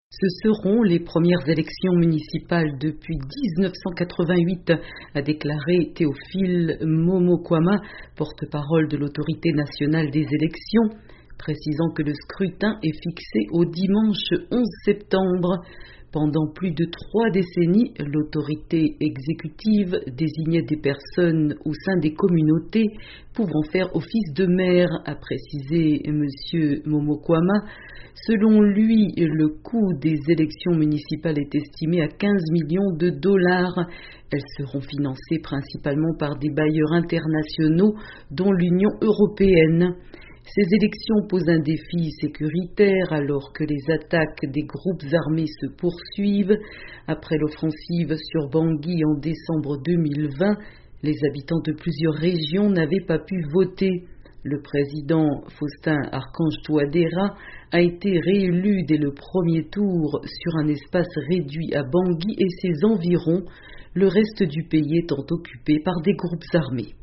Ce seront les premières élections municipales depuis 1988, a déclaré Théophile Momokwama, porte-parole de l'autorité nationale des élections, précisant que le scrutin est fixé au dimanche 11 septembre. Pendant plus de 3 décennies, l'autorité exécutive désignait des personnes au sein des communautés pouvant faire office de maire, a précisé M. Momokwama. Selon lui, le coût des élections municipales est estimé à 15 millions de dollars. Elles seront financées principalement par des bailleurs internationaux, dont l'Union européenne. Ces élections posent un défi sécuritaire alors que les attaques des groupes armés se poursuivent. Après l'offensive sur Bangui en décembre 2020, les habitants de plusieurs régions n'avaient pas pu voter. Le président Faustin Archange Touadéra a été réélu dès le premier tour sur un espace réduit à Bangui et ses environs, le reste du pays étant occupé par des groupes armés.